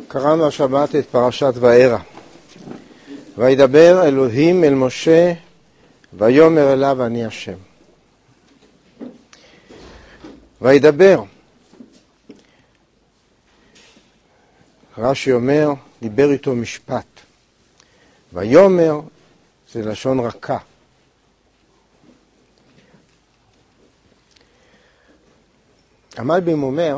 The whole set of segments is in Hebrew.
קראנו השבת את פרשת וארא. וידבר אלוהים אל משה ויאמר אליו אני השם. וידבר, רש"י אומר, דיבר איתו משפט. ויאמר זה לשון רכה. המלבים אומר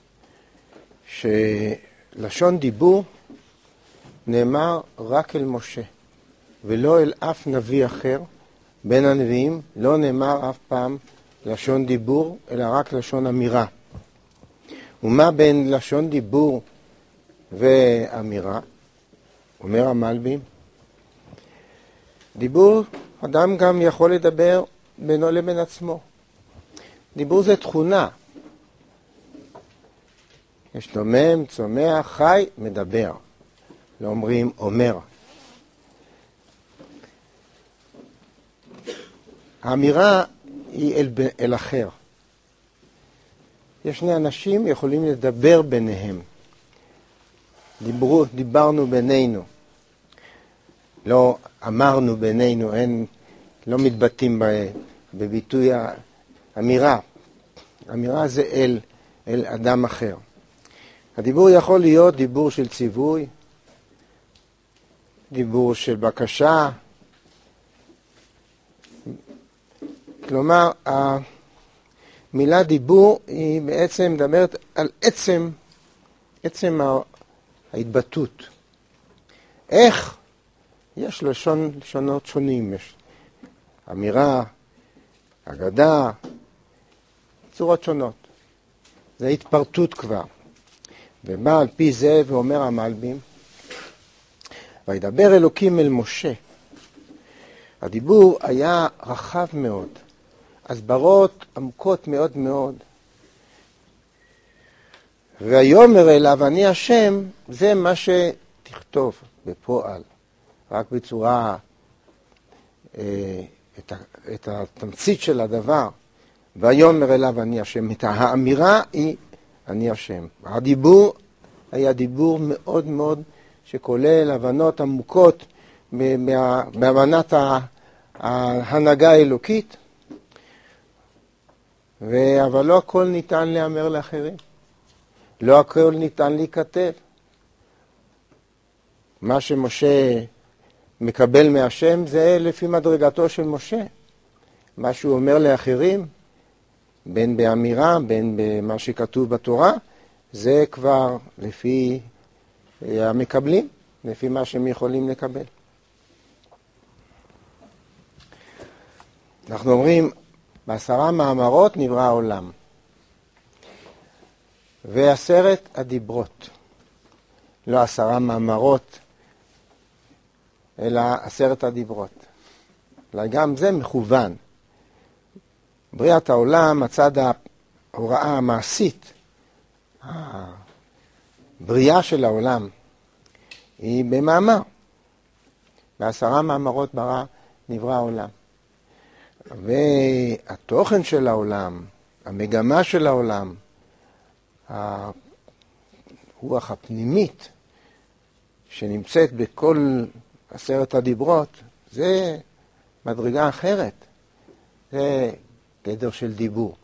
שלשון דיבור נאמר רק אל משה ולא אל אף נביא אחר. בין הנביאים לא נאמר אף פעם לשון דיבור אלא רק לשון אמירה. ומה בין לשון דיבור ואמירה? אומר המלבים, דיבור, אדם גם יכול לדבר בינו לבין עצמו. דיבור זה תכונה. יש דומם, צומח, חי, מדבר. לא אומרים אומר. האמירה היא אל אחר. יש שני אנשים יכולים לדבר ביניהם. דיברנו בינינו. לא אמרנו בינינו, לא מתבטאים בביטוי האמירה. אמירה זה אל אדם אחר. הדיבור יכול להיות דיבור של ציווי, דיבור של בקשה. כלומר, המילה דיבור היא בעצם מדברת על עצם ההתבטאות. איך? יש לשונות שונים. יש אמירה, אגדה, צורות שונות. זה התפרטות כבר. ובא על פי זה ואומר המלבים, וידבר אלוקים אל משה. הדיבור היה רחב מאוד, הסברות עמוקות מאוד מאוד. ויאמר אליו אני השם, זה מה שתכתוב בפועל, רק בצורה, את התמצית של הדבר. ויאמר אליו אני השם, האמירה היא אני השם. הדיבור היה דיבור מאוד מאוד שכולל הבנות עמוקות בהבנת ההנהגה האלוקית, אבל לא הכל ניתן לאמר לאחרים. לא הכל ניתן להיכתב. מה שמשה מקבל מהשם זה לפי מדרגתו של משה. מה שהוא אומר לאחרים, בין באמירה, בין במה שכתוב בתורה, זה כבר לפי המקבלים, לפי מה שהם יכולים לקבל. אנחנו אומרים, ב10 מאמרות נברא העולם. ו10 הדיברות. לא 10 מאמרות, אלא 10 הדיברות. אולי גם זה מכוון. בריאת העולם, הצד ההוראה המעשית, הבריאה של העולם, היא במאמר. ב10 מאמרות נברא העולם. והתוכן של העולם, המגמה של העולם, הרוח הפנימית שנמצאת בכל 10 הדיברות, זה מדרגה אחרת. זה גדר של דיבור.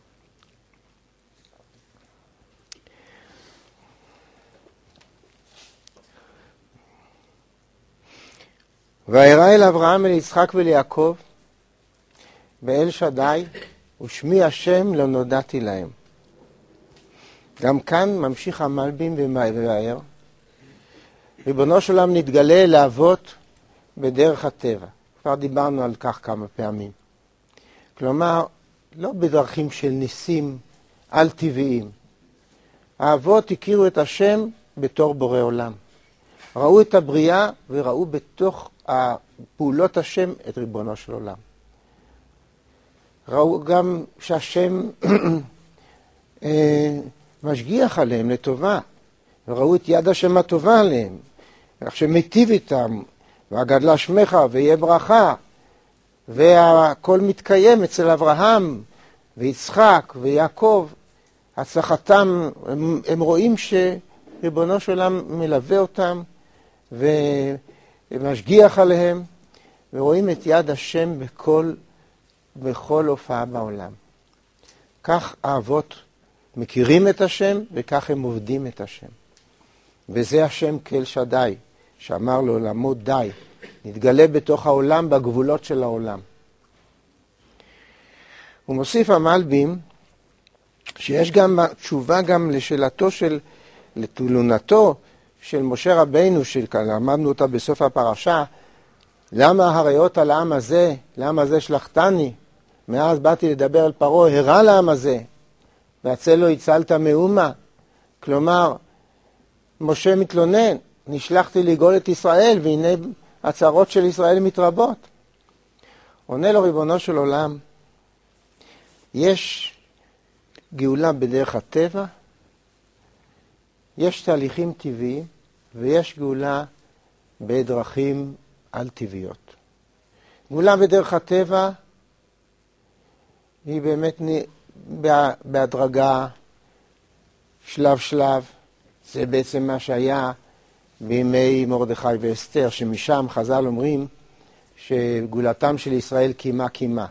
וירא אל אברהם, אל יצחק וליעקב ואל שדי, ושמי השם לא נודעתי להם. גם כאן ממשיך המלבים ומבאר. ריבונו של עולם נתגלה לאבות בדרך הטבע. כבר דיברנו על כך כמה פעמים. כלומר, לא בדרכים של ניסים על טבעיים. האבות הכירו את השם בתור בורא עולם. ראו את הבריאה וראו בתוך פעולות השם את ריבונו של עולם. ראו גם שהשם משגיח עליהם לטובה. וראו את יד השם הטובה עליהם. איך שמטיב איתם, והגדלה שמך ויהיה ברכה. והכל מתקיים אצל אברהם ויצחק ויעקב. הצלחתם, הם רואים ריבונו של עולם מלווה אותם ומשגיח עליהם, ורואים את יד השם בכל הופעה בעולם. כך האבות מכירים את השם, וכך הם עובדים את השם. וזה השם כאל שדי, שאמר לעולמו די, נתגלה בתוך העולם, בגבולות של העולם. הוא מוסיף המלבים, שיש גם תשובה גם לשאלתו לתלונתו של משה רבינו, שלמדנו אותה בסוף הפרשה, למה הרעות על העם הזה, למה זה שלחתני? מאז באתי לדבר על פרעה, הרע לעם הזה, והצל לא הצלת מאומה. כלומר, משה מתלונן, נשלחתי לגאול את ישראל, והנה הצרות של ישראל מתרבות. עונה לו ריבונו של עולם, יש גאולה בדרך הטבע, יש תהליכים טבעיים, ויש גאולה בדרכים על טבעיות. גאולה בדרך הטבע היא באמת בהדרגה, שלב שלב. זה בעצם מה שהיה בימי מרדכי ואסתר, שמשם חז"ל אומרים שגאולתם של ישראל קימה קימה.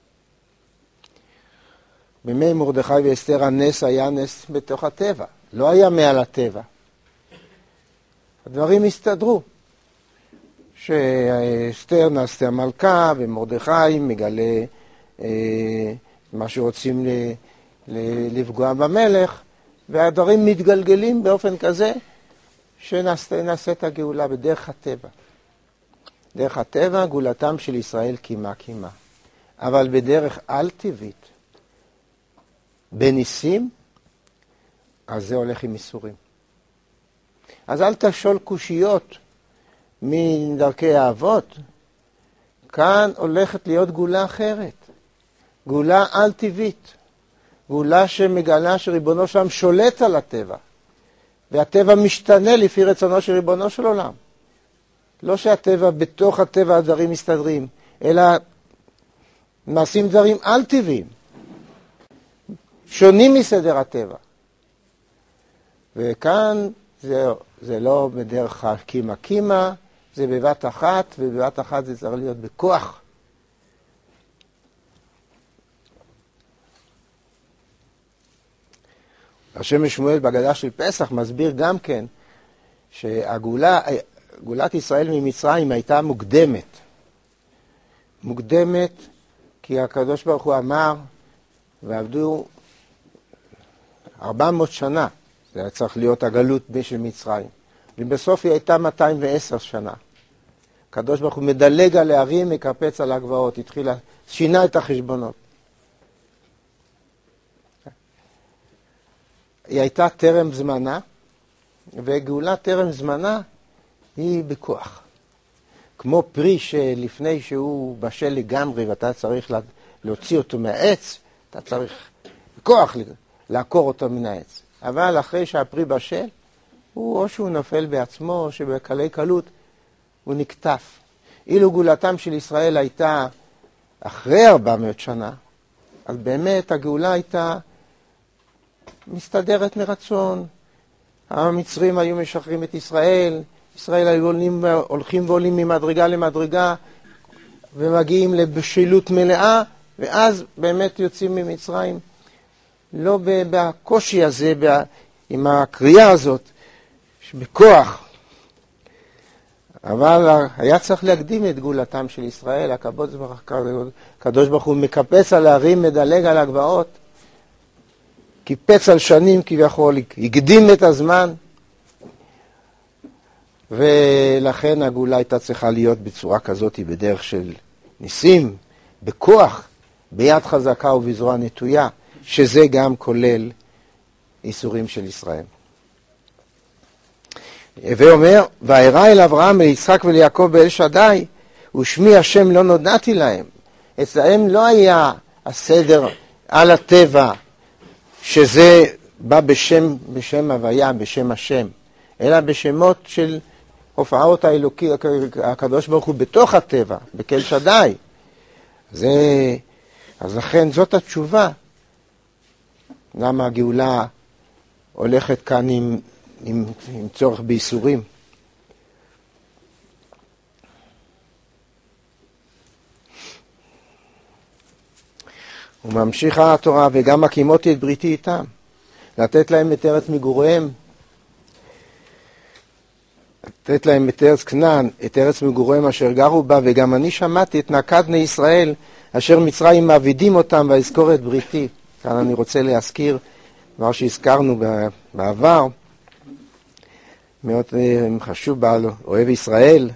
בימי מרדכי ואסתר הנס היה נס בתוך הטבע, לא היה מעל הטבע. הדברים הסתדרו. שאסתר נעשתה מלכה ומרדכי מגלה מה שרוצים לפגוע במלך, והדברים מתגלגלים באופן כזה שנעשית הגאולה בדרך הטבע. דרך הטבע גאולתם של ישראל קימה קימה. אבל בדרך על טבעית, בניסים, אז זה הולך עם איסורים. אז אל תשול קושיות מדרכי האבות. כאן הולכת להיות גאולה אחרת. גאולה על טבעית. גאולה שמגלה שריבונו שלם שולט על הטבע. והטבע משתנה לפי רצונו של ריבונו של עולם. לא שהטבע, בתוך הטבע הדברים מסתדרים, אלא מעשים דברים על טבעיים. שונים מסדר הטבע. וכאן זה לא בדרך הקימה קימה, זה בבת אחת, ובבת אחת זה צריך להיות בכוח. השם שמואל בהגדה של פסח מסביר גם כן שהגאולת ישראל ממצרים הייתה מוקדמת. מוקדמת כי הקדוש ברוך הוא אמר, ועבדו 400 שנה, זה היה צריך להיות הגלות של מצרים. ובסוף היא הייתה 210 שנה. הקדוש ברוך הוא מדלג על הערים, מקפץ על הגבעות, שינה את החשבונות. היא הייתה טרם זמנה, וגאולה טרם זמנה היא בכוח. כמו פרי שלפני שהוא בשל לגמרי ואתה צריך להוציא אותו מהעץ, אתה צריך בכוח לעקור אותו מן העץ. אבל אחרי שהפרי בשל, או שהוא נופל בעצמו, או שבקלי קלות הוא נקטף. אילו גאולתם של ישראל הייתה אחרי 400 שנה, אז באמת הגאולה הייתה מסתדרת מרצון. המצרים היו משחררים את ישראל, ישראל היו הולכים ועולים ממדרגה למדרגה, ומגיעים לבשילות מלאה, ואז באמת יוצאים ממצרים. לא בקושי הזה, עם הקריאה הזאת, בכוח. אבל היה צריך להקדים את גאולתם של ישראל. הקדוש ברוך הוא מקפץ על הערים, מדלג על הגבעות, קיפץ על שנים כביכול, הקדים את הזמן, ולכן הגאולה הייתה צריכה להיות בצורה כזאת, בדרך של ניסים, בכוח, ביד חזקה ובזרוע נטויה, שזה גם כולל איסורים של ישראל. ואומר, וארא אל אברהם, ליצחק וליעקב באל שדי, ושמי השם לא נודעתי להם. אצלהם לא היה הסדר על הטבע, שזה בא בשם הוויה, בשם השם, אלא בשמות של הופעות האלוקי, הקדוש ברוך הוא בתוך הטבע, בכל שדי. אז לכן זאת התשובה. למה הגאולה הולכת כאן עם עם צורך בייסורים. וממשיכה התורה, וגם הקימותי את בריתי איתם, לתת להם את ארץ מגוריהם, לתת להם את ארץ כנען, את ארץ מגוריהם אשר גרו בה, וגם אני שמעתי את נקת בני ישראל, אשר מצרים מעבידים אותם, ואזכור את בריתי. כאן אני רוצה להזכיר דבר שהזכרנו בעבר, מאוד חשוב בעל אוהב ישראל.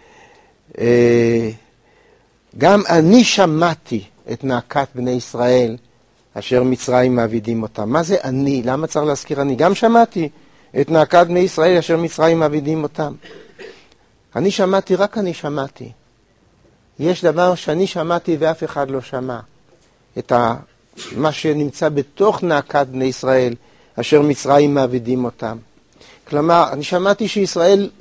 גם אני שמעתי את נאקת בני ישראל, אשר מצרים מעבידים אותם. מה זה אני? למה צריך להזכיר אני? גם שמעתי את נאקת בני ישראל, אשר מצרים מעבידים אותם. אני שמעתי, רק אני שמעתי. יש דבר שאני שמעתי ואף אחד לא שמע. את מה שנמצא בתוך נאקת בני ישראל, אשר מצרים מעבידים אותם. כלומר, אני שמעתי שישראל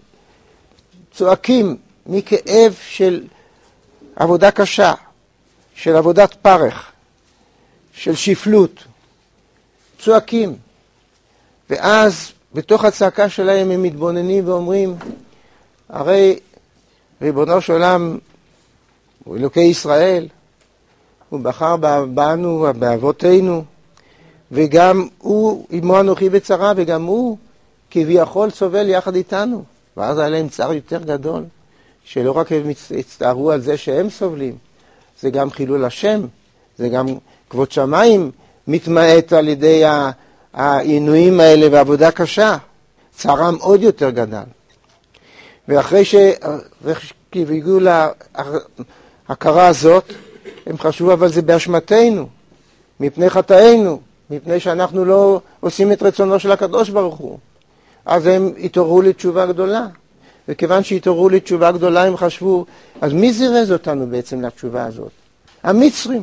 צועקים מכאב של עבודה קשה, של עבודת פרך, של שפלות, צועקים. ואז בתוך הצעקה שלהם הם מתבוננים ואומרים, הרי ריבונו של עולם הוא אלוקי ישראל, הוא בחר בנו, באבותינו, וגם הוא עמו אנוכי בצרה, וגם הוא כביכול סובל יחד איתנו. ואז היה להם צער יותר גדול, שלא רק הם הצטערו על זה שהם סובלים, זה גם חילול השם, זה גם כבוד שמיים מתמעט על ידי העינויים האלה ועבודה קשה. צערם עוד יותר גדל. ואחרי שהגיעו להכרה הזאת, הם חשבו, אבל זה באשמתנו, מפני חטאינו, מפני שאנחנו לא עושים את רצונו של הקדוש ברוך הוא. אז הם התעוררו לתשובה גדולה. וכיוון שהתעוררו לתשובה גדולה, הם חשבו, אז מי זירז אותנו בעצם לתשובה הזאת? המצרים.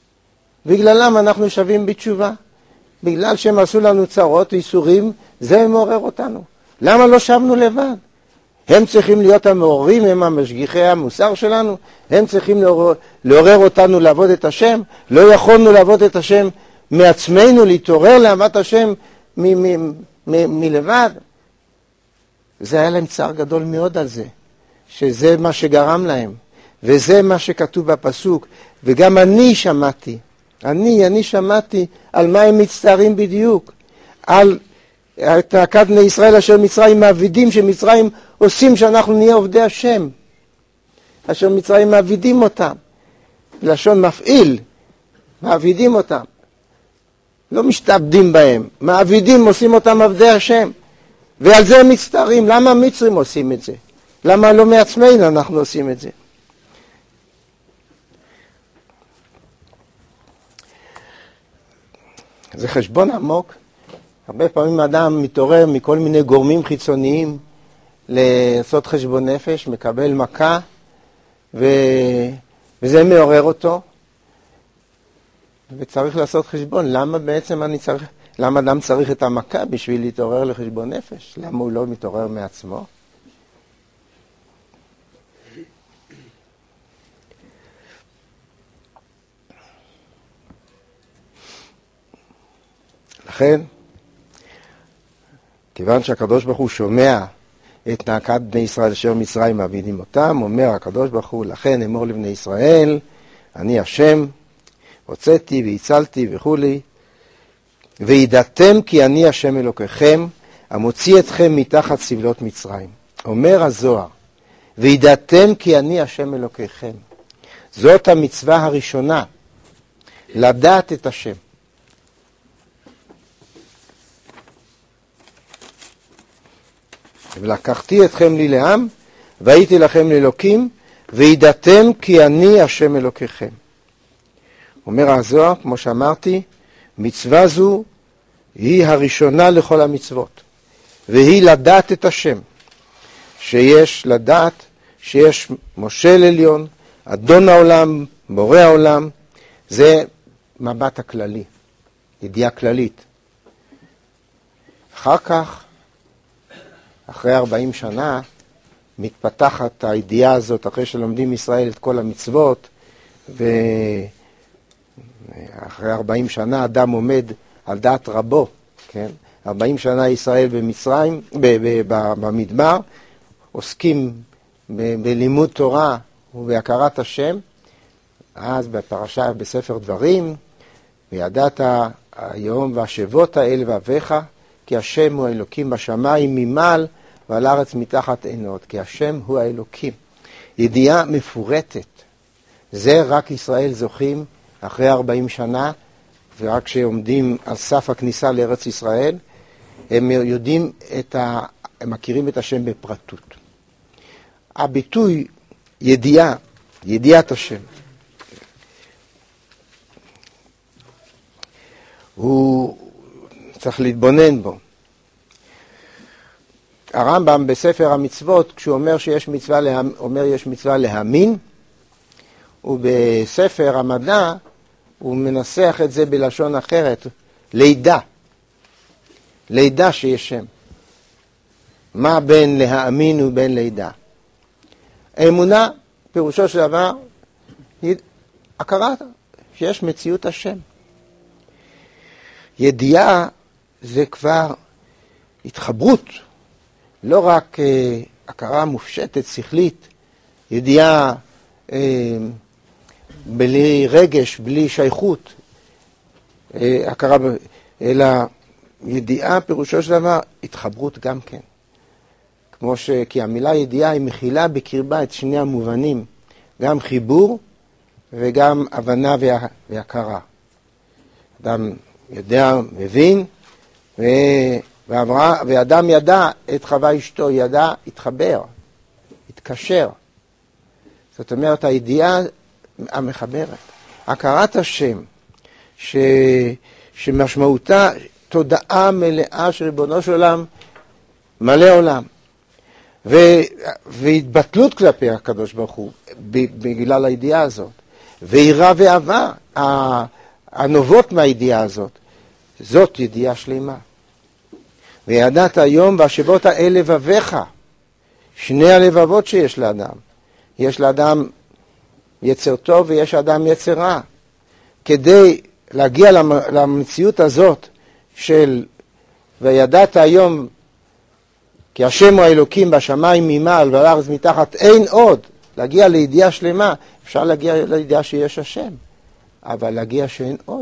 בגללם אנחנו שווים בתשובה. בגלל שהם עשו לנו צרות ואיסורים, זה מעורר אותנו. למה לא שבנו לבד? הם צריכים להיות המעוררים, הם המשגיחי המוסר שלנו, הם צריכים לעורר אותנו לעבוד את השם. לא יכולנו לעבוד את השם מעצמנו, להתעורר לאהבת השם מלבד. זה היה להם צער גדול מאוד על זה, שזה מה שגרם להם, וזה מה שכתוב בפסוק. וגם אני שמעתי, אני שמעתי על מה הם מצטערים בדיוק, על את נאקת בני ישראל אשר מצרים מעבידים, שמצרים עושים שאנחנו נהיה עובדי השם, אשר מצרים מעבידים אותם, לשון מפעיל, מעבידים אותם, לא משתעבדים בהם, מעבידים, עושים אותם עבדי השם, ועל זה הם מצטערים. למה המצרים עושים את זה? למה לא מעצמנו אנחנו עושים את זה? זה חשבון עמוק. הרבה פעמים האדם מתעורר מכל מיני גורמים חיצוניים לעשות חשבון נפש, מקבל מכה, וזה מעורר אותו. וצריך לעשות חשבון, למה בעצם למה אדם צריך את המכה בשביל להתעורר לחשבון נפש? למה הוא לא מתעורר מעצמו? לכן, כיוון שהקדוש ברוך הוא שומע את נאקת בני ישראל אשר מצרים מעבידים אותם, אומר הקדוש ברוך הוא, לכן אמור לבני ישראל, אני השם, הוצאתי והצלתי וכולי, וידעתם כי אני השם אלוקיכם, המוציא אתכם מתחת סבלות מצרים. אומר הזוהר, וידעתם כי אני השם אלוקיכם. זאת המצווה הראשונה, לדעת את השם. ולקחתי אתכם לי לעם, והייתי לכם לאלוקים, וידעתם כי אני השם אלוקיכם. אומר הזוהר, כמו שאמרתי, מצווה זו היא הראשונה לכל המצוות, והיא לדעת את השם, שיש לדעת שיש מושל עליון, אדון העולם, בורא העולם. זה מבט הכללי, ידיעה כללית. אחר כך, אחרי 40 שנה, מתפתחת הידיעה הזאת, אחרי שלומדים ישראל את כל המצוות, ואחרי 40 שנה אדם עומד על דעת רבו, כן? 40 שנה ישראל במצרים, במדבר, עוסקים בלימוד תורה ובהכרת השם. אז בפרשה, בספר דברים, וידעת היום והשבות האל ואביך, כי השם הוא האלוקים בשמיים ממעל ועל הארץ מתחת אין עוד, כי השם הוא האלוקים. ידיעה מפורטת. זה רק ישראל זוכים אחרי 40 שנה, ורק כשעומדים על סף הכניסה לארץ ישראל, הם יודעים הם מכירים את השם בפרטות. הביטוי ידיעה, ידיעת השם, הוא צריך להתבונן בו. הרמב"ם בספר המצוות, כשהוא אומר שיש מצווה להאמין, ובספר המדע הוא מנסח את זה בלשון אחרת, לידע שיש שם. מה בין להאמין ובין לידע? האמונה, פירושו של דבר, היא הכרה שיש מציאות השם. ידיעה זה כבר התחברות, לא רק הכרה מופשטת, שכלית, ידיעה בלי רגש, בלי שייכות, הכרה, אלא ידיעה פירושו של דבר התחברות גם כן. כי המילה ידיעה היא מכילה בקרבה את שני המובנים, גם חיבור וגם הבנה והכרה. אדם יודע, מבין, ואדם ידע את חווה אשתו, ידע, התחבר, התקשר. זאת אומרת, הידיעה המחברת. הכרת השם, שמשמעותה תודעה מלאה של ריבונו של עולם, מלא עולם. והתבטלות כלפי הקדוש ברוך הוא, בגלל הידיעה הזאת. ויראה ואהבה, הנובעות מהידיעה הזאת. זאת ידיעה שלמה. וידעת היום והשבות האל לבביך, שני הלבבות שיש לאדם. יש לאדם יצר טוב ויש לאדם יצר רע. כדי להגיע למציאות הזאת של וידעת היום כי השם הוא האלוקים בשמיים ממעל ועל הארץ מתחת אין עוד, להגיע לידיעה שלמה, אפשר להגיע לידיעה שיש השם, אבל להגיע שאין עוד.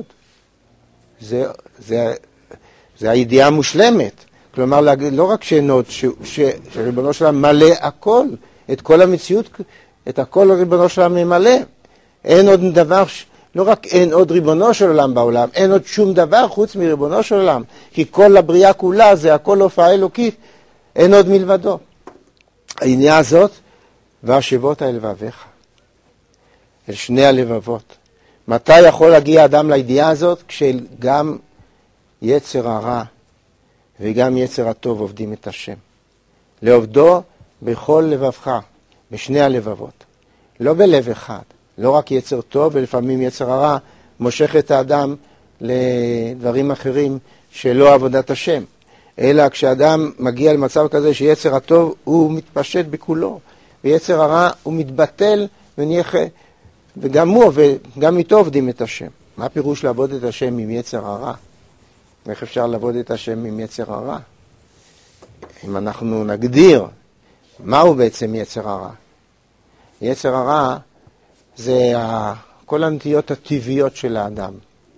זה הידיעה המושלמת. כלומר, לא רק שאין עוד, שריבונו שלם מלא הכל, את כל המציאות, את הכל ריבונו שלם ממלא. אין עוד דבר, לא רק אין עוד ריבונו של עולם בעולם, אין עוד שום דבר חוץ מריבונו של עולם, כי כל הבריאה כולה זה הכל הופעה אלוקית, אין עוד מלבדו. העניין הזאת, והשבות האל לבביך, אל שני הלבבות. מתי יכול להגיע אדם לידיעה הזאת? כשגם יצר הרע וגם יצר הטוב עובדים את השם. לעובדו בכל לבבך, בשני הלבבות. לא בלב אחד, לא רק יצר טוב ולפעמים יצר הרע מושך את האדם לדברים אחרים שלא עבודת השם. אלא כשאדם מגיע למצב כזה שיצר הטוב הוא מתפשט בכולו, ויצר הרע הוא מתבטל ונהיה וגם הוא וגם איתו עובדים את השם. מה פירוש לעבוד את השם עם יצר הרע? איך אפשר לעבוד את השם עם יצר הרע? אם אנחנו נגדיר מהו בעצם יצר הרע. יצר הרע זה כל הנטיות הטבעיות של האדם.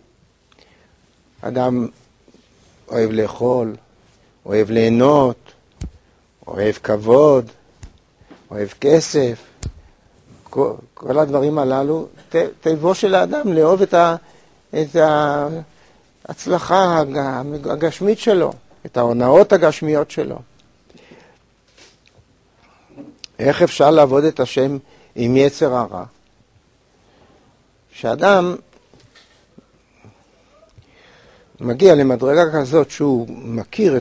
אדם אוהב לאכול, אוהב ליהנות, אוהב כבוד, אוהב כסף. כל הדברים הללו, טבעו של האדם לאהוב את ההצלחה הגשמית שלו, את ההונאות הגשמיות שלו. איך אפשר לעבוד את השם עם יצר הרע? שאדם מגיע למדרגה כזאת שהוא מכיר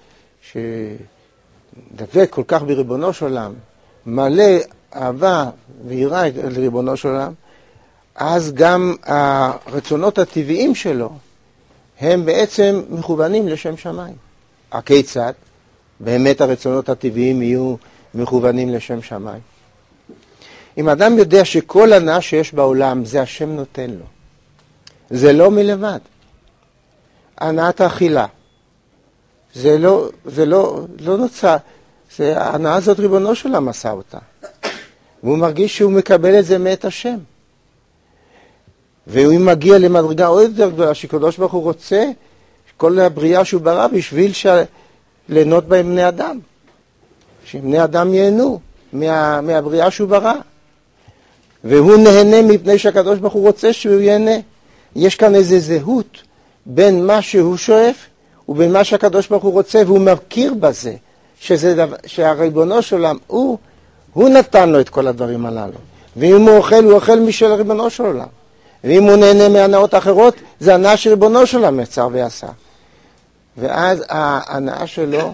שדבק כל כך בריבונו של עולם, מלא אהבה ויראה לריבונו של עולם, אז גם הרצונות הטבעיים שלו הם בעצם מכוונים לשם שמיים. הכיצד? באמת הרצונות הטבעיים יהיו מכוונים לשם שמיים. אם אדם יודע שכל הנאה שיש בעולם זה השם נותן לו, זה לא מלבד. הנאת האכילה, זה לא נוצר, ההנאה הזאת ריבונו של עולם עשה אותה. והוא מרגיש שהוא מקבל את זה מאת השם. והוא מגיע למדרגה עוד יותר גדולה, שקדוש ברוך הוא רוצה כל הבריאה שהוא ברא בשביל ליהנות בהם בני אדם. שבני אדם ייהנו מהבריאה שהוא ברא. והוא נהנה מפני שהקדוש ברוך הוא רוצה שהוא ייהנה. יש כאן איזו זהות בין מה שהוא שואף ובין מה שהקדוש ברוך הוא רוצה, והוא מכיר בזה, שהריבונו של עולם, הוא נתן לו את כל הדברים הללו. ואם הוא אוכל משל ריבונו של עולם. ואם הוא נהנה מהנאות אחרות, זה הנאה שריבונו של עולם יצר ועשה. ואז ההנאה שלו,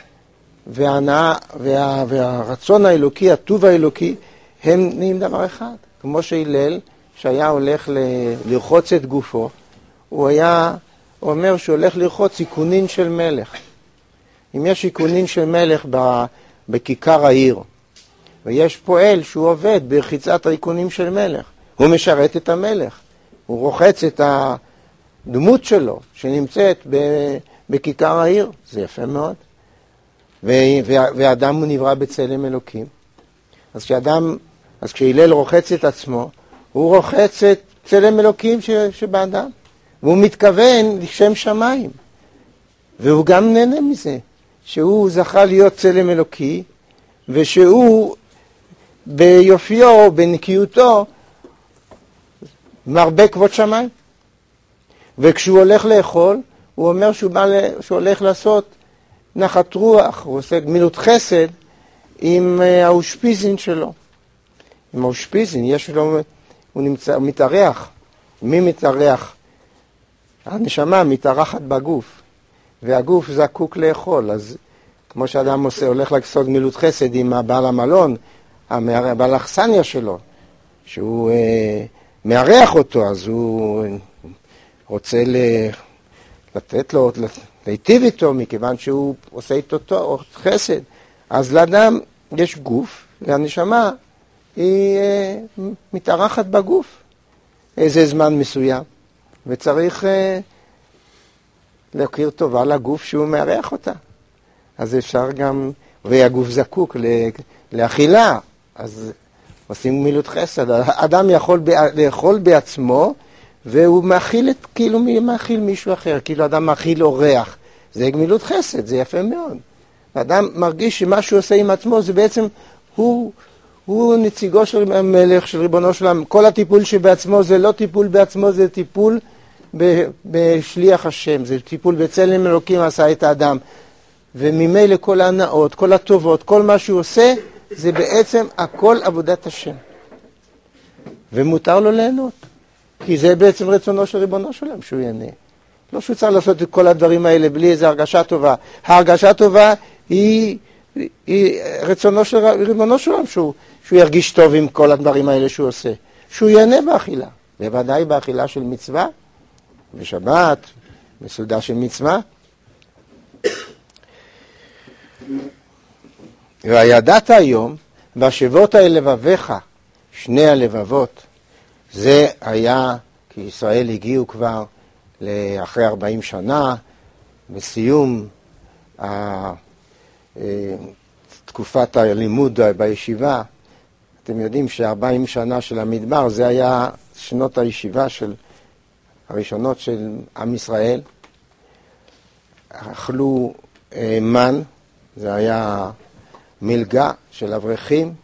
והרצון האלוקי, הטוב האלוקי, הם נהיים דבר אחד. כמו שהילל, שהיה הולך לרחוץ את גופו, הוא אומר שהוא הולך לרחוץ עיקונין של מלך. אם יש עיקונין של מלך בכיכר העיר, ויש פועל שהוא עובד ברחיצת העיקונים של מלך, הוא משרת את המלך. הוא רוחץ את הדמות שלו שנמצאת בכיכר העיר. זה יפה מאוד. והאדם הוא נברא בצלם אלוקים. אז כשהילל רוחץ את עצמו, הוא רוחץ את צלם אלוקים שבאדם. והוא מתכוון לשם שמיים. והוא גם נהנה מזה, שהוא זכה להיות צלם אלוקי, ושהוא ביופיו, בנקיותו, מרבה כבוד שמיים. וכשהוא הולך לאכול, הוא אומר שהוא הולך לעשות נחת רוח, הוא עושה גמילות חסד עם האושפיזין שלו. עם האושפיזין, הוא מתארח. מי מתארח? הנשמה מתארחת בגוף, והגוף זקוק לאכול. אז כמו שאדם הולך לעשות גמילות חסד עם הבעל המלון, הבעל האכסניה שלו, שהוא מארח אותו, אז הוא רוצה לתת לו, להיטיב איתו, מכיוון שהוא עושה איתו חסד. אז לאדם יש גוף, והנשמה היא מתארחת בגוף איזה זמן מסוים, וצריך להכיר טובה לגוף שהוא מארח אותה. אז אפשר גם, והגוף זקוק לאכילה, אז עושים גמילות חסד. האדם יכול לאכול בעצמו, והוא מאכיל כאילו מאכיל מישהו אחר, כאילו אדם מאכיל אורח. זה גמילות חסד, זה יפה מאוד. האדם מרגיש שמה שהוא עושה עם עצמו, זה בעצם, הוא נציגו של המלך, של ריבונו של עולם. כל הטיפול שבעצמו זה לא טיפול בעצמו, זה טיפול בשליח השם, זה טיפול בצלם אלוקים עשה את האדם. וממילא כל ההנאות, כל הטובות, כל מה שהוא עושה, זה בעצם הכל עבודת השם. ומותר לו ליהנות. כי זה בעצם רצונו של ריבונו של עולם, שהוא ייהנה. לא שהוא צריך לעשות את כל הדברים האלה בלי איזו הרגשה טובה. ההרגשה טובה היא רצונו של ריבונו של עולם, שהוא ירגיש טוב עם כל הדברים האלה שהוא עושה. שהוא ייהנה באכילה. בוודאי באכילה של מצווה, בשבת, בסעודה של מצווה. וידעת היום, והשבות אל לבביך, שני הלבבות, זה היה, כי ישראל הגיעו כבר אחרי 40 שנה, בסיום תקופת הלימוד בישיבה. אתם יודעים ש40 שנה של המדבר, זה היה שנות הישיבה הראשונות של עם ישראל. אכלו מן, זה היה מלגה של אברכים.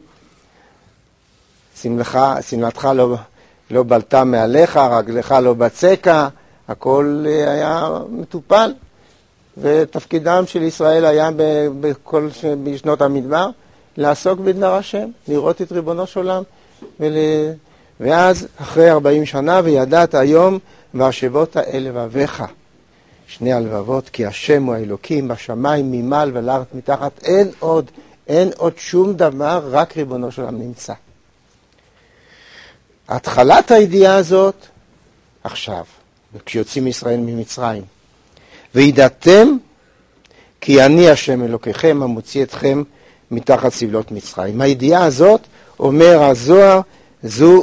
שמלתך לא בלטה מעליך, רגלך לא בצקה, הכל היה מטופל. ותפקידם של ישראל היה בשנות המדבר לעסוק בדבר השם, לראות את ריבונו של עולם. ואז אחרי 40 שנה, וידעת היום והשבות אל לבביך, שני הלבבות, כי השם הוא האלוקים בשמיים ממעל ולארץ מתחת, אין עוד שום דבר, רק ריבונו של עולם נמצא. התחלת הידיעה הזאת עכשיו, כשיוצאים ישראל ממצרים, וידעתם כי אני השם אלוקיכם המוציא אתכם מתחת סבלות מצרים. הידיעה הזאת, אומר הזוהר, זו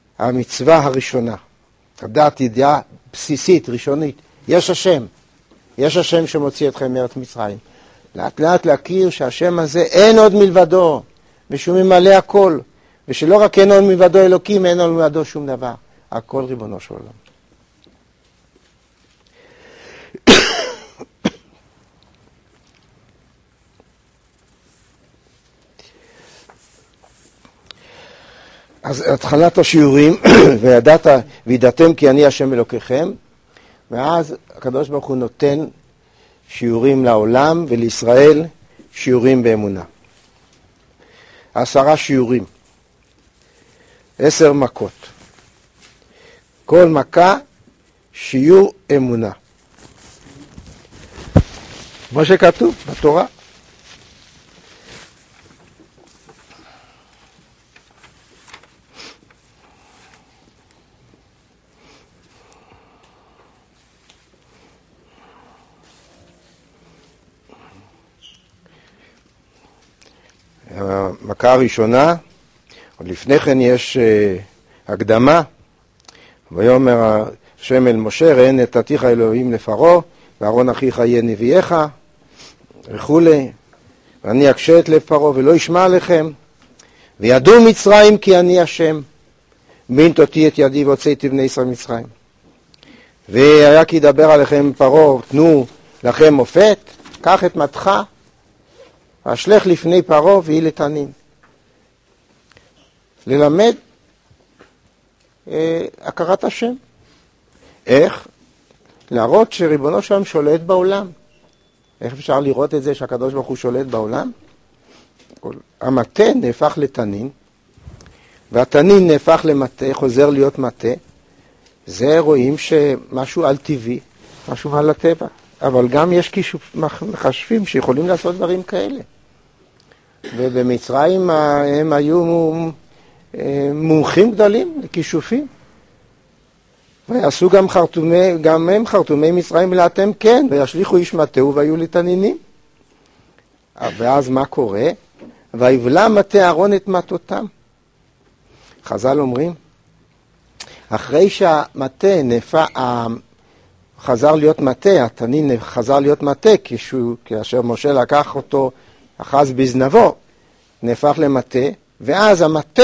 המצווה הראשונה. לדעת ידיעה בסיסית, ראשונית, יש השם. יש השם שמוציא אתכם מארץ מצרים. לאט לאט להכיר שהשם הזה אין עוד מלבדו, ושהוא ממלא הכל, ושלא רק אין עוד מלבדו אלוקים, אין עוד מלבדו שום דבר. הכל ריבונו של עולם. אז התחלת השיעורים, וידעתם כי אני השם אלוקיכם, ואז הקדוש ברוך הוא נותן שיעורים לעולם ולישראל, שיעורים באמונה. 10 שיעורים, 10 מכות. כל מכה שיעור אמונה. כמו שכתוב בתורה. המכה הראשונה, עוד לפני כן יש הקדמה, ויאמר השם אל משה, ראה נתתיך אלוהים לפרעה, ואהרון אחיך יהיה נביאך, וכולי, ואני אקשה את לב פרעה ולא ישמע עליכם, וידעו מצרים כי אני השם, בנתתי את ידי והוצאתי בני ישראל מצרים. והיה כי ידבר עליכם פרעה, תנו לכם מופת, קח את מתך, אשלך לפני פרעה ויהי לתנין. ללמד הכרת השם. איך? להראות שריבונו שם שולט בעולם. איך אפשר לראות את זה שהקדוש ברוך הוא שולט בעולם? המטה נהפך לתנין, והתנין נהפך למטה, חוזר להיות מטה. זה רואים שמשהו על טבעי, משהו על הטבע. אבל גם יש מחשבים שיכולים לעשות דברים כאלה. ובמצרים הם היו מומחים גדולים לכישופים. ויעשו גם הם חרטומי מצרים ולאתם כן, וישליחו איש מטהו והיו לתנינים. ואז מה קורה? ויבלע מטה אהרון את מטותם. חז"ל אומרים, אחרי שהמטה חזר להיות מטה, התנין חזר להיות מטה, כאשר משה לקח אותו, אחז בזנבו, נהפך למטה, ואז המטה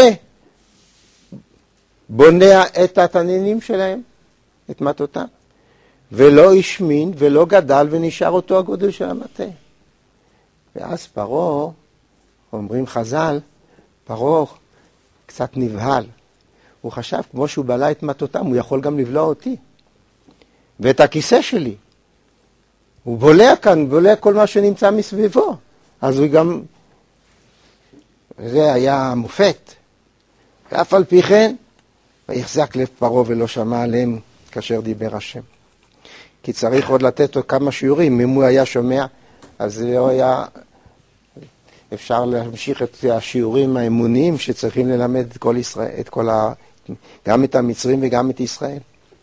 בונע את התנינים שלהם, את מטותם, ולא השמין ולא גדל ונשאר אותו הגודל של המטה. ואז פרעה, אומרים חז"ל, פרעה קצת נבהל. הוא חשב, כמו שהוא בלע את מטותם, הוא יכול גם לבלוע אותי. ואת הכיסא שלי. הוא בולע כאן, בולע כל מה שנמצא מסביבו. אז הוא גם, זה היה מופת. ואף על פי כן, ויחזק לב פרעה ולא שמע עליהם כאשר דיבר השם. כי צריך עוד לתת עוד כמה שיעורים. אם הוא היה שומע, אז לא היה אפשר להמשיך את השיעורים האמוניים שצריכים ללמד את כל ישראל, גם את המצרים וגם את ישראל.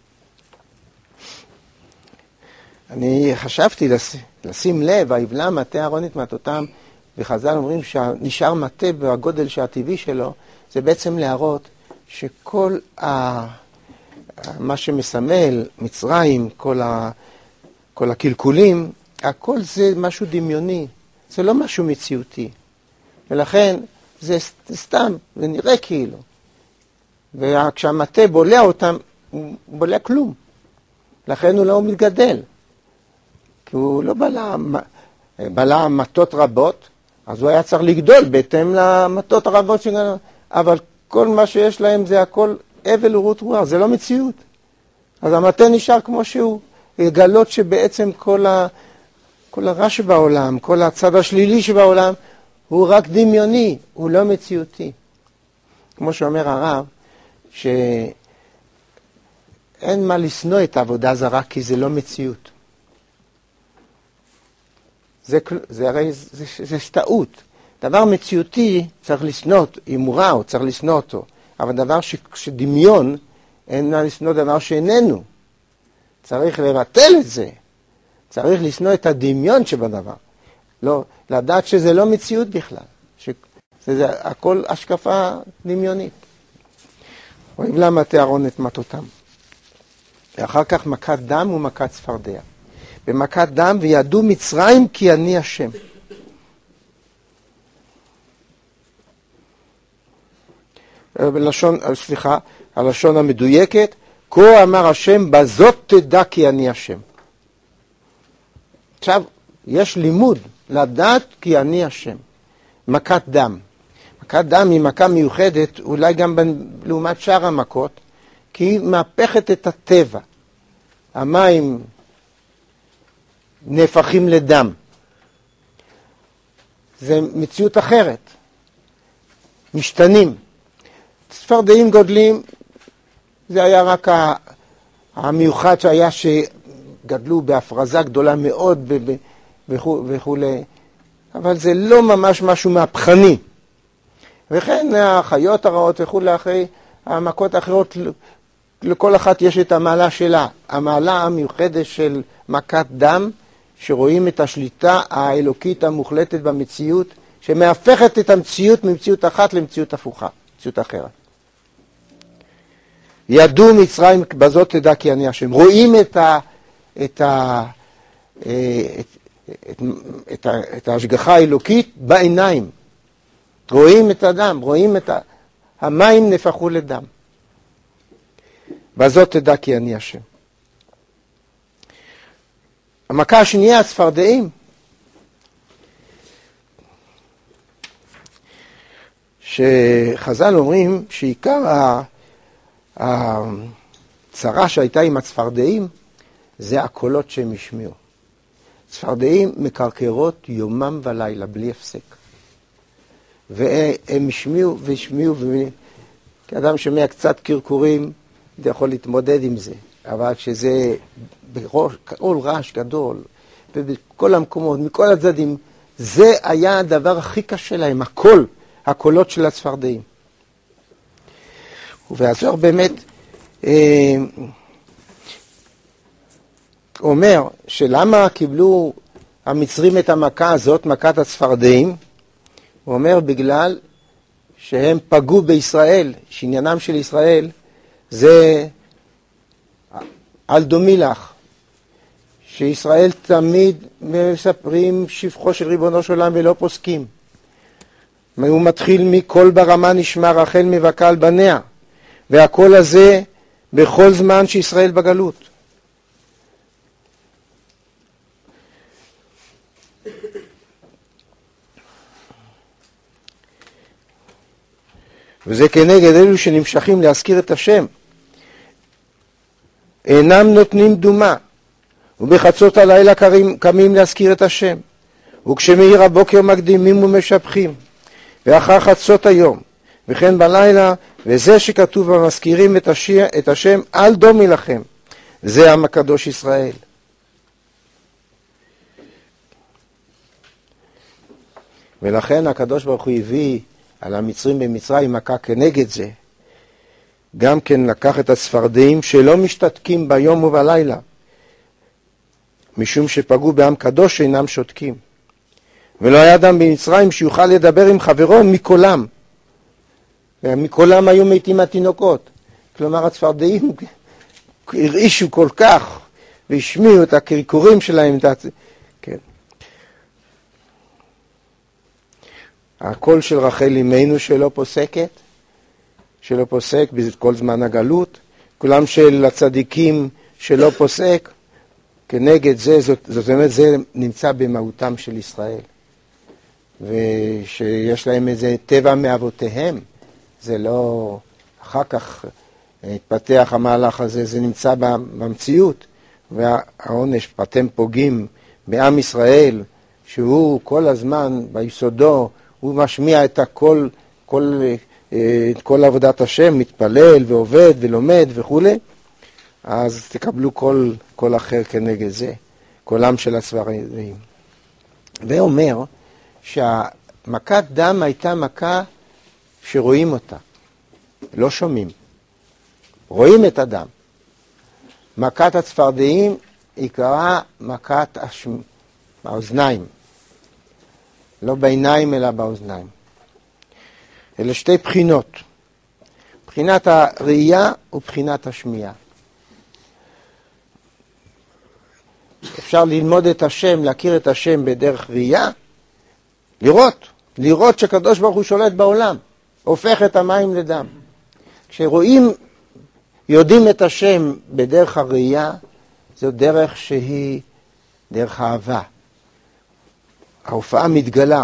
אני חשבתי לשים לב, ויבלע מטה אהרון את מטותם, וחז"ל אומרים שנשאר מטה בגודל שהטבעי שלו, זה בעצם להראות שכל מה שמסמל, מצרים, כל הקלקולים, הכל זה משהו דמיוני, זה לא משהו מציאותי. ולכן זה סתם, זה נראה כאילו. וכשהמטה בולע אותם, הוא בולע כלום. לכן הוא לא מתגדל. כי הוא לא בלע מטות רבות, אז הוא היה צריך לגדול בהתאם למטות הרבות שגדלו. אבל כל מה שיש להם זה הכל אבל ורות רוח, זה לא מציאות. אז המטה נשאר כמו שהוא. לגלות שבעצם כל הרע שבעולם, כל הצד השלילי שבעולם, הוא רק דמיוני, הוא לא מציאותי. כמו שאומר הרב, שאין מה לשנוא את העבודה זרה, כי זה לא מציאות. זה הרי זה טעות. דבר מציאותי צריך לשנוא, אם הוא רע, צריך לשנוא אותו. אבל דבר שדמיון, אין מה לשנוא דבר שאיננו. צריך לבטל את זה. צריך לשנוא את הדמיון שבדבר. לא, לדעת שזה לא מציאות בכלל. שזה הכל השקפה דמיונית. ויבלע מטה אהרון את מטותם. ואחר כך מכת דם ומכת צפרדע. במכת דם, וידעו מצרים כי אני השם. הלשון המדויקת, כה אמר השם, בזאת תדע כי אני השם. עכשיו, יש לימוד לדעת כי אני השם. מכת דם. מכת דם היא מכה מיוחדת, אולי גם לעומת שאר המכות, כי היא מהפכת את הטבע. המים נהפכים לדם. זה מציאות אחרת. משתנים. צפרדעים גודלים, זה היה רק המיוחד שהיה שגדלו בהפרזה גדולה מאוד וכו'. אבל זה לא ממש משהו מהפכני. וכן החיות הרעות וכו' אחרי המכות האחרות, לכל אחת יש את המעלה שלה. המעלה המיוחדת של מכת דם, שרואים את השליטה האלוקית המוחלטת במציאות, שמהפכת את המציאות ממציאות אחת למציאות הפוכה, מציאות אחרת. ידעו מצרים בזאת תדע כי אני השם. רואים את ההשגחה האלוקית בעיניים. רואים את הדם, רואים את המים נהפכו לדם. בזאת תדע כי אני השם. המכה השנייה, הצפרדעים. שחז"ל אומרים שעיקר הצרה שהייתה עם הצפרדעים זה הקולות שהם השמיעו. צפרדעים מקרקרות יומם ולילה בלי הפסק. והם השמיעו והשמיעו, כאדם שומע קצת קרקורים, אתה יכול להתמודד עם זה. אבל כשזה בכל רעש גדול, ובכל המקומות, מכל הצדדים, זה היה הדבר הכי קשה להם, הקולות של הצפרדעים. והזוהר באמת אומר שלמה קיבלו המצרים את המכה הזאת, מכת הצפרדעים, הוא אומר בגלל שהם פגעו בישראל, שעניינם של ישראל זה על דומילך, שישראל תמיד מספרים שבחו של ריבונו של עולם ולא פוסקים. הוא מתחיל מקול ברמה נשמע רחל מבכה על בניה, והקול הזה בכל זמן שישראל בגלות. וזה כנגד אלו שנמשכים להזכיר את השם. אינם נותנים דומה, ובחצות הלילה קמים להזכיר את השם, וכשמאיר הבוקר מקדימים ומשבחים, ואחר חצות היום, וכן בלילה, וזה שכתוב במזכירים את השם, אל דומי לכם, זה עם הקדוש ישראל. ולכן הקדוש ברוך הוא הביא על המצרים במצרים מכה כנגד זה. גם כן לקח את הצפרדעים שלא משתתקים ביום ובלילה, משום שפגעו בעם קדוש שאינם שותקים. ולא היה אדם במצרים שיוכל לדבר עם חברו מקולם. ומקולם היו מתים התינוקות. כלומר הצפרדעים הרעישו כל כך והשמיעו את הקרקורים שלהם. כן. הקול של רחל אמנו שלא פוסק בכל זמן הגלות, כולם של הצדיקים שלא פוסק, כנגד זה, זאת אומרת, זה נמצא במהותם של ישראל. ושיש להם איזה טבע מאבותיהם, זה לא, אחר כך התפתח המהלך הזה, זה נמצא במציאות, והעונש, אתם פוגעים בעם ישראל, שהוא כל הזמן ביסודו, הוא משמיע את הכל, את כל עבודת השם, מתפלל ועובד ולומד וכו', אז תקבלו כל אחר כנגד זה, קולם של הצפרדעים. ואומר שהמכת דם הייתה מכה שרואים אותה, לא שומעים, רואים את הדם. מכת הצפרדעים היא קראה מכת האוזניים, לא בעיניים אלא באוזניים. אלה שתי בחינות, בחינת הראייה ובחינת השמיעה. אפשר ללמוד את השם, להכיר את השם בדרך ראייה, לראות שקדוש ברוך הוא שולט בעולם, הופך את המים לדם. כשרואים, יודעים את השם בדרך הראייה, זו דרך שהיא דרך אהבה. ההופעה מתגלה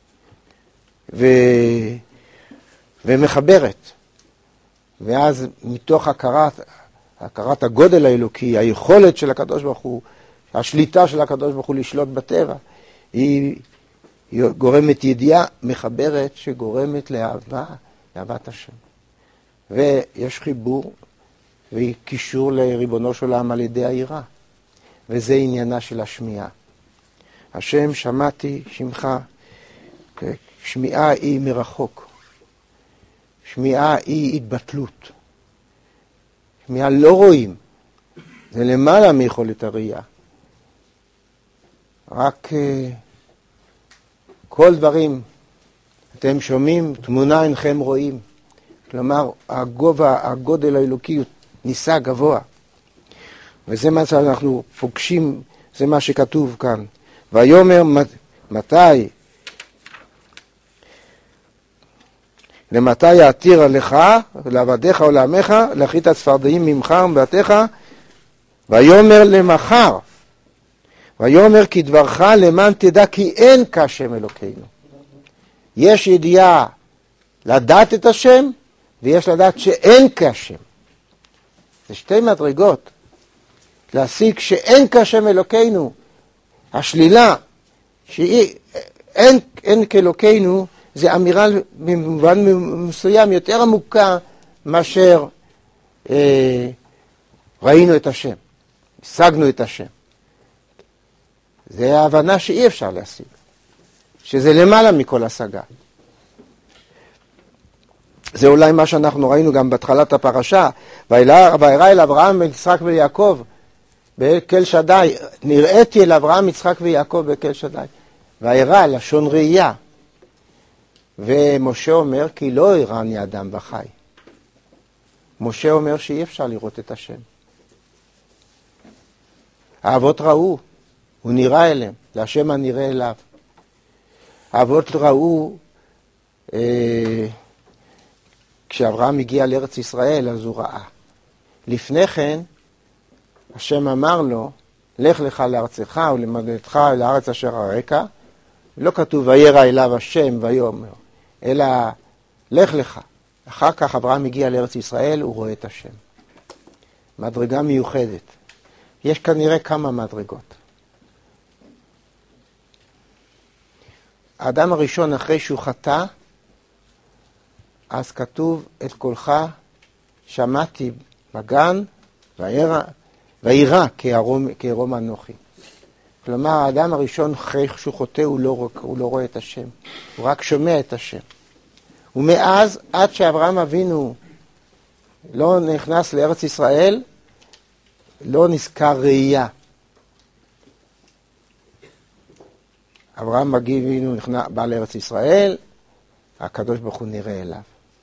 ומחברת. ואז מתוך הכרת הגודל האלוקי, היכולת של הקדוש ברוך הוא, השליטה של הקדוש ברוך הוא לשלוט בטבע, היא גורמת ידיעה מחברת שגורמת לאהבת השם. ויש חיבור וקישור לריבונו של עולם על ידי היראה. וזה עניינה של השמיעה. השם שמעתי שמך, שמיעה היא מרחוק. שמיעה היא התבטלות. שמיעה לא רואים. זה למעלה מיכולת הראייה. רק כל דברים אתם שומעים, תמונה אינכם רואים. כלומר, הגודל האלוקי ניסה גבוה. וזה מה שאנחנו פוגשים, זה מה שכתוב כאן. ויאמר מתי? למתי יעתיר עליך, לעבדיך או לעמך, להחית הצפרדעים ממך ומבתיך, ויאמר למחר. ויאמר כי דברך למען תדע כי אין כהשם אלוקינו. יש ידיעה לדעת את השם, ויש לדעת שאין כהשם. זה שתי מדרגות. להשיג שאין כהשם אלוקינו, השלילה, שאין כאלוקינו, זה אמירה במובן מסוים יותר עמוקה מאשר ראינו את השם, השגנו את השם. זה ההבנה שאי אפשר להשיג, שזה למעלה מכל השגה. זה אולי מה שאנחנו ראינו גם בהתחלת הפרשה, וירא אל אברהם ויצחק ויעקב בקל שדי, נראיתי אל אברהם יצחק ויעקב בקל שדי. וירא לשון ראייה. ומשה אומר כי לא יראני אדם וחי. משה אומר שאי אפשר לראות את השם. האבות ראו, הוא נראה אליהם, להשם הנראה אליו. האבות ראו, כשאברהם הגיע לארץ ישראל אז הוא ראה. לפני כן, השם אמר לו, לך לך לארצך ולמולדתך לארץ אשר אראך. לא כתוב וירא אליו השם ויאמר, אלא לך לך. אחר כך אברהם הגיע לארץ ישראל, הוא רואה את השם. מדרגה מיוחדת. יש כנראה כמה מדרגות. האדם הראשון אחרי שהוא חטא, אז כתוב את קולך שמעתי בגן וירא כערום אנוכי. כלומר, האדם הראשון אחרי שהוא חוטא הוא לא רואה את השם, הוא רק שומע את השם. ומאז עד שאברהם אבינו לא נכנס לארץ ישראל, לא נזכר ראייה. אברהם אבינו בא לארץ ישראל, הקדוש ברוך הוא נראה אליו.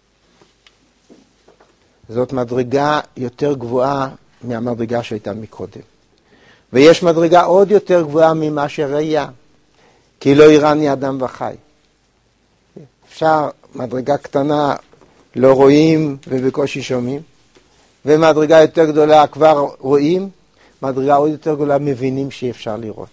זאת מדרגה יותר גבוהה מהמדרגה שהייתה מקודם. ויש מדרגה עוד יותר גבוהה ממה שראייה, כי לא יראני אדם וחי. אפשר מדרגה קטנה לא רואים ובקושי שומעים, ומדרגה יותר גדולה כבר רואים, מדרגה עוד יותר גדולה מבינים שאי אפשר לראות.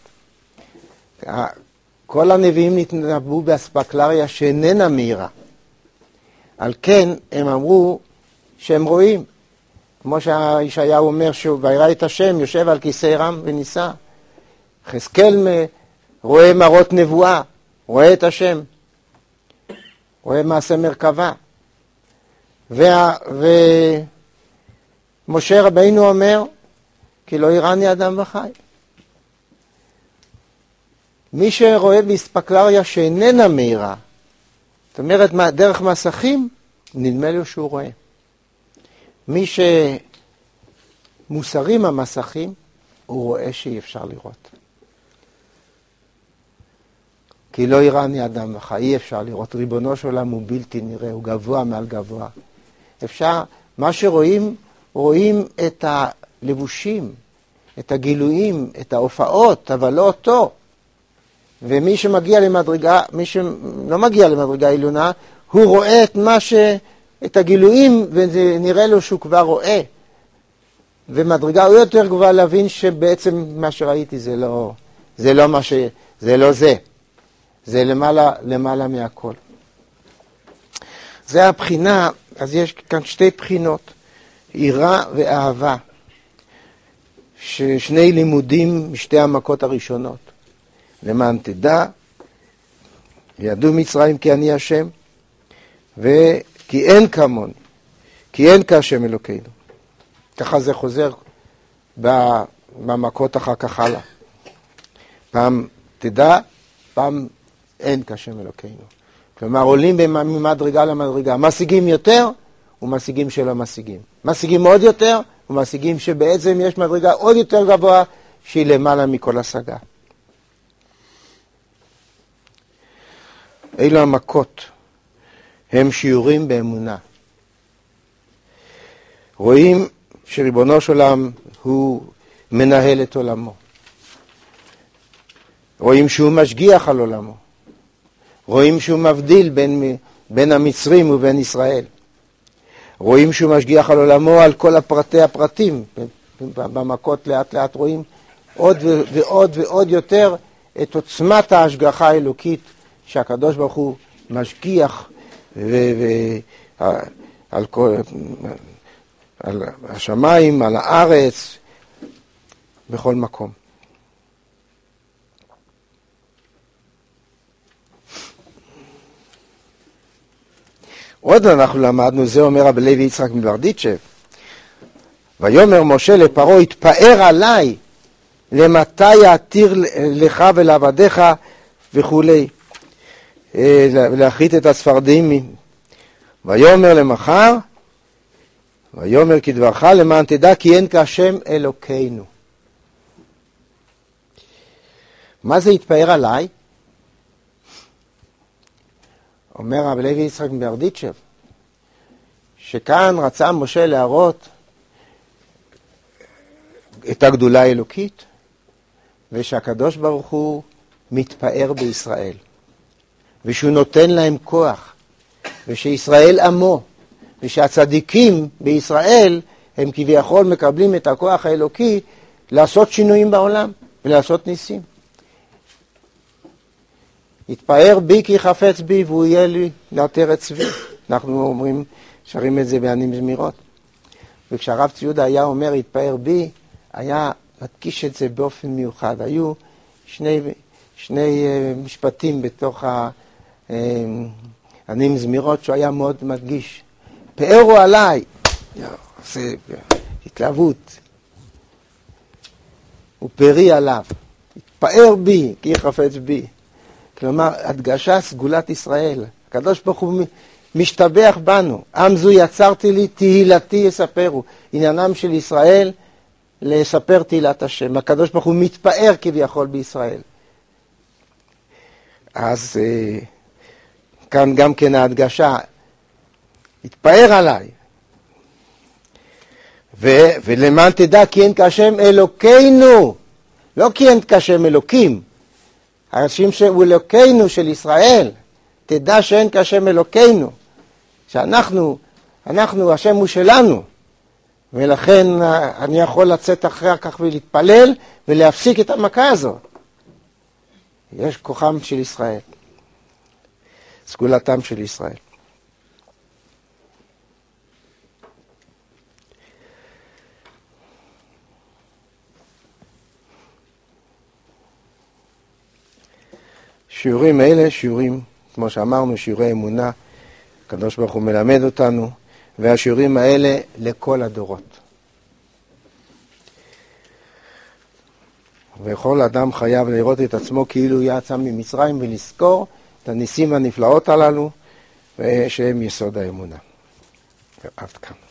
כל הנביאים נתנבאו באספקלריה שאיננה מהירה. על כן הם אמרו שהם רואים. כמו שישעיהו אומר וירא את השם יושב על כיסא רם ונישא. יחזקאל רואה מראות נבואה, רואה את השם, רואה מעשה מרכבה. ומשה רבינו אומר כי לא יראני אדם וחי. מי שרואה באספקלריה שאיננה מהירה, זאת אומרת דרך מסכים, נדמה לי שהוא רואה. מי שמוסרים המסכים, הוא רואה שאי אפשר לראות. כי לא יראני אדם וחי, אי אפשר לראות. ריבונו של עולם הוא בלתי נראה, הוא גבוה מעל גבוה. אפשר, מה שרואים, רואים את הלבושים, את הגילויים, את ההופעות, אבל לא אותו. ומי שמגיע למדרגה, מי שלא מגיע למדרגה עליונה, הוא רואה את הגילויים, וזה נראה לו שהוא כבר רואה. ומדרגה הוא יותר גבוה להבין שבעצם מה שראיתי זה לא מה זה לא זה. זה למעלה מהכל. זה הבחינה, אז יש כאן שתי בחינות, יראה ואהבה. שני לימודים משתי המכות הראשונות. למען תדע, ידעו מצרים כי אני השם, וכי אין כמוני, כי אין כהשם אלוקינו. ככה זה חוזר במכות אחר כך הלאה. פעם תדע, פעם אין כהשם אלוקינו. כלומר, עולים ממדרגה למדרגה. משיגים יותר ומשיגים שלא משיגים. משיגים עוד יותר ומשיגים שבעצם יש מדרגה עוד יותר גבוה שהיא למעלה מכל השגה. אלו המכות, הם שיעורים באמונה. רואים שריבונו של עולם הוא מנהל את עולמו. רואים שהוא משגיח על עולמו. רואים שהוא מבדיל בין המצרים ובין ישראל. רואים שהוא משגיח על עולמו על כל הפרטים. במכות לאט לאט רואים עוד ועוד ועוד יותר את עוצמת ההשגחה האלוקית שהקדוש ברוך הוא משגיח על השמיים, על הארץ, בכל מקום. עוד אנחנו למדנו, זה אומר רבי לוי יצחק מברדיצ'ב, ויאמר משה לפרעה, התפאר עליי, למתי יתיר לך ולעבדיך וכולי, להחריט את הצפרדעים. ויאמר למחר, ויאמר כדברך למען תדע כי אין כהשם אלוקינו. מה זה התפאר עליי? אומר רבי לוי יצחק מברדיצ'ב, שכאן רצה משה להראות את הגדולה האלוקית, ושהקדוש ברוך הוא מתפאר בישראל, ושהוא נותן להם כוח, ושישראל עמו, ושהצדיקים בישראל הם כביכול מקבלים את הכוח האלוקי לעשות שינויים בעולם ולעשות ניסים. יתפאר בי כי חפץ בי והוא יהיה לי לעטרת צבי. אנחנו אומרים, שרים את זה בענים זמירות. וכשהרב ציודה היה אומר יתפאר בי, היה מדגיש את זה באופן מיוחד. היו שני משפטים בתוך הענים זמירות שהוא היה מאוד מדגיש. פארו עליי, זה התלהבות. ופרי עליו. יתפאר בי כי חפץ בי. כלומר, הדגשה סגולת ישראל. הקדוש ברוך הוא משתבח בנו. עם זו יצרתי לי, תהילתי יספרו. עניינם של ישראל, לספר תהילת השם. הקדוש ברוך הוא מתפאר כביכול בישראל. אז כאן גם כן ההדגשה, התפאר עליי. ולמען תדע כי אין כהשם אלוקינו. לא כי אין כהשם אלוקים. השם שהוא אלוקינו של ישראל, תדע שאין כהשם אלוקינו, שאנחנו, השם הוא שלנו, ולכן אני יכול לצאת אחרי כך ולהתפלל ולהפסיק את המכה הזאת. יש כוחם של ישראל, סגולתם של ישראל. שיעורים אלה, שיעורים, כמו שאמרנו, שיעורי אמונה, הקדוש ברוך הוא מלמד אותנו, והשיעורים האלה לכל הדורות. וכל אדם חייב לראות את עצמו כאילו יצא ממצרים ולזכור את הניסים הנפלאות הללו, שהם יסוד האמונה. עד כאן.